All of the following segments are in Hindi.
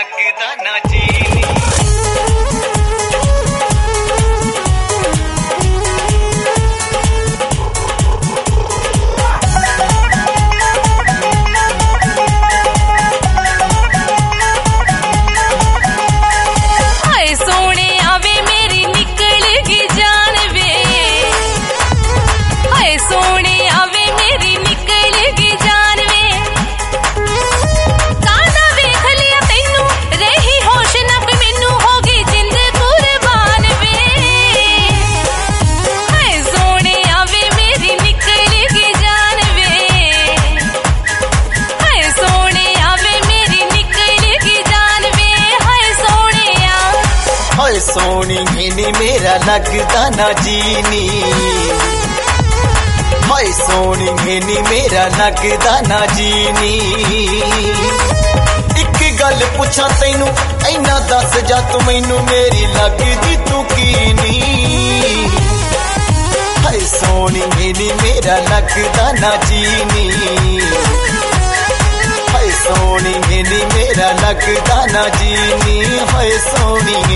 लगदा ना चीनी। सोनी नी मेरा लगदा ना जीनी, हाय सोनी नी मेरा लगदा ना जीनी। एक गल पुछा तैनू ऐना दस जा तू मैनू मेरी लगदी तू कीनी। हाय सोनी नी मेरा लगदा ना जीनी, हाय सोनी नी मेरा लगदा ना जीनी। हाय सोनी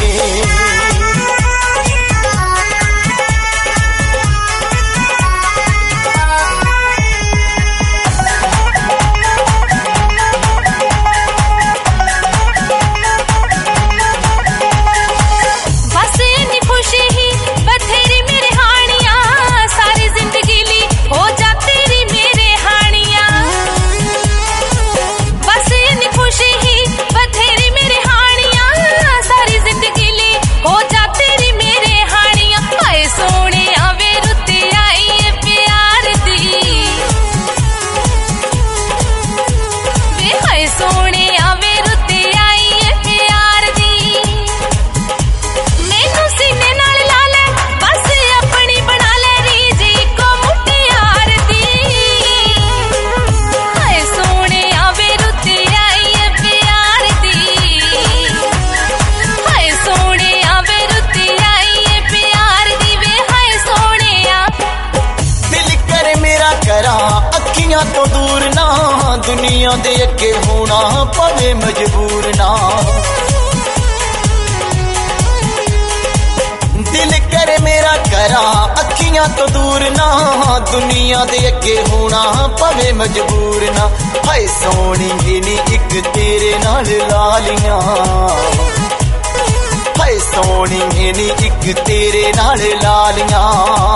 तो दूर ना दुनिया दे अगे होना पवे मजबूर ना। दिल करे मेरा करा अखियां तो दूर ना दुनिया दे अगे होना पवे मजबूर ना। हाय सोनी नी एक तेरे नाल लालियां, हाय सोनी नी एक तेरे नाल लालियां।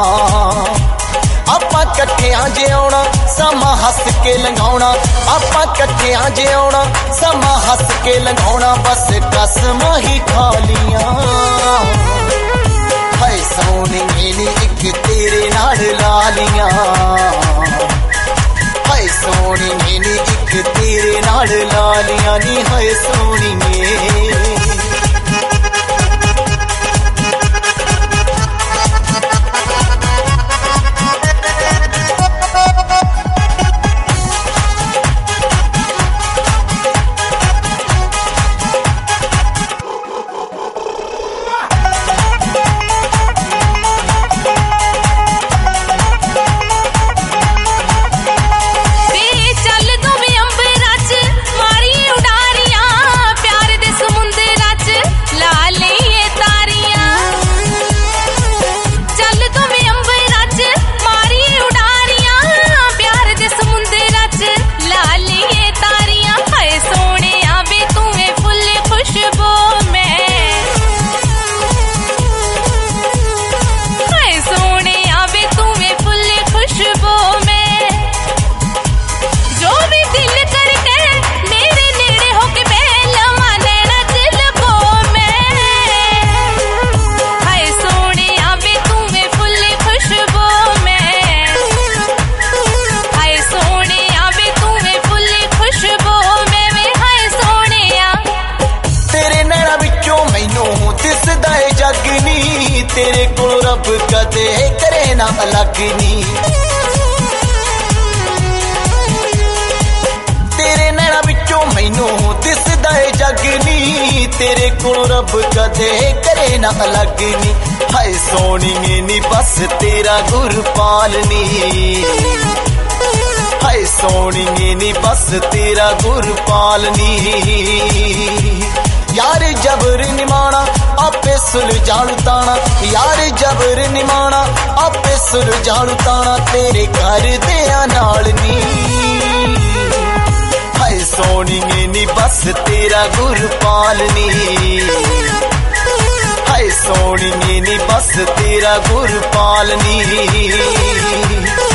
आपां कट्ठियां जे आउणा समा हस के लंघाउणा, आपां कट्ठियां जे आउणा समा हस के लंघाउणा। बस कसमां ही खा लियां, हाय सोनी नी एक तेरे नाल लालियां, हाय सोनी नी एक तेरे नाल लालियां नी। हाय सोनी ने तेरे को रब कदे करे ना अलग नी। तेरे नैना विचों मैनू दिसदा है जग नी, तेरे को रब कदे करे ना अलग नी। हाय सोनी नी बस तेरा गुरपाल नी, हाय सोनिए नी बस तेरा गुरपाल नी यार जबर निमाना आपे सुलझालू ताना यार जबर निमाना आपे सुलझालू ताना तेरे घर दिया नाल नी हाय सोनिए नी बस तेरा गुरपाल नी हाय सोनिए नी बस तेरा गुरपाल नी